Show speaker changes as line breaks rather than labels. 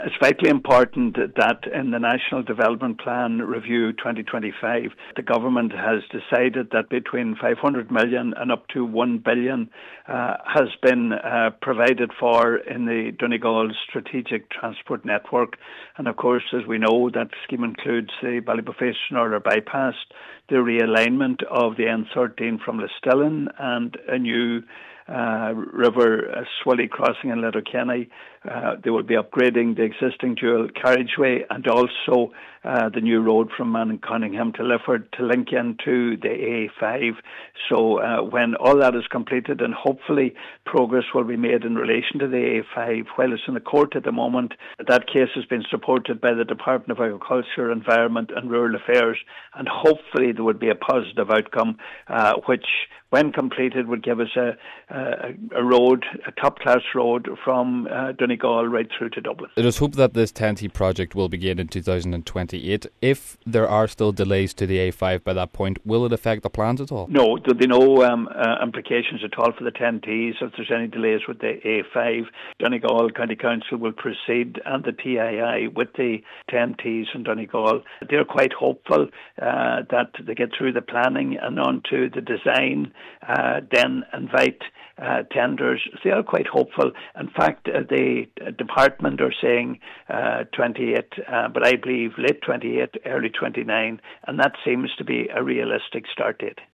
It's vitally important that in the National Development Plan Review 2025, the government has decided that between 500 million and up to 1 billion has been provided for in the Donegal Strategic Transport Network. And of course, as we know, that scheme includes the Ballybofey-Northern bypass, the realignment of the N13 from Listillin, and a new River Swilly crossing in Letterkenny. They will be upgrading the existing dual carriageway and also the new road from Cunningham to Lifford to link into the A5. So when all that is completed, and hopefully progress will be made in relation to the A5, while it's in the court at the moment, that case has been supported by the Department of Agriculture, Environment and Rural Affairs, and hopefully there would be a positive outcome which, when completed, would give us a road, a top-class road from Donegal right through to Dublin.
It is hoped that this TEN-T project will begin in 2028. If there are still delays to the A5 by that point, will it affect the plans at all?
No, there'll be no implications at all for the TEN-Ts. If there's any delays with the A5, Donegal County Council will proceed, and the TII, with the TEN-Ts in Donegal. They're quite hopeful that they get through the planning and on to the design, then invite tenders. They are quite hopeful. In fact, the department are saying 28, but I believe late 28, early 29, and that seems to be a realistic start date.